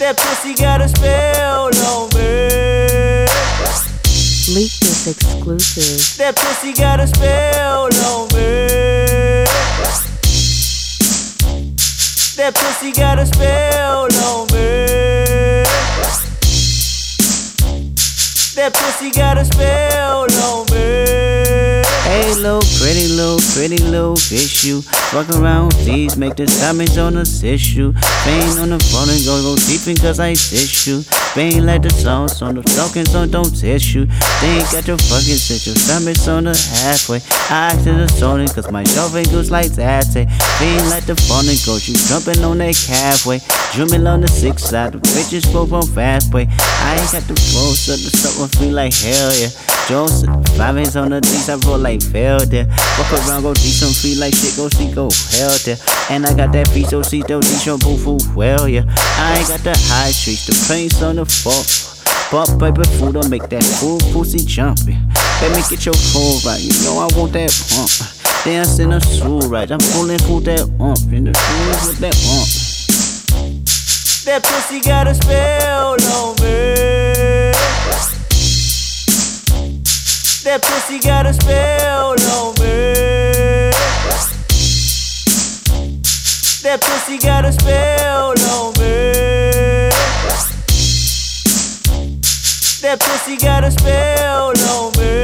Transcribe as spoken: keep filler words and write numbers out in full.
That pussy got a spell on me. Leak this exclusive. That pussy got a spell on me. That pussy got a spell on me. That pussy got a spell on me. Hey, little pretty, little pretty, little fish, you walk around with these, make the diamonds on the tissue. Bang on the phone and go, go deep cause I assist you. Bang like the sauce on the talking, so don't test you. They ain't got your fucking set, your stomach's on the halfway. I to the sony cause my shelving goes like that. Say, bang like the phone and go, you jumping on that halfway. Drumming on the six side, the bitches both on fast way. I ain't got the flow, so the stuff will feel like hell yeah. Jones, five hands on the D's, I roll like failure. Walk around, go deep, some feel like shit, go see, go hell there. And I got that piece, oh, see, those D-show, boo, foo, well, yeah. I ain't got the high streets, the planes on the floor. Pop paper food, I'll make that fool pussy jumping. Let me get your phone right, you know I want that pump. Dance in a suit right, I'm pulling for that ump. In the shoes with that ump. That pussy got a spell on me. That pussy got a spell on me. That pussy got a spell on me. That pussy got a spell on me.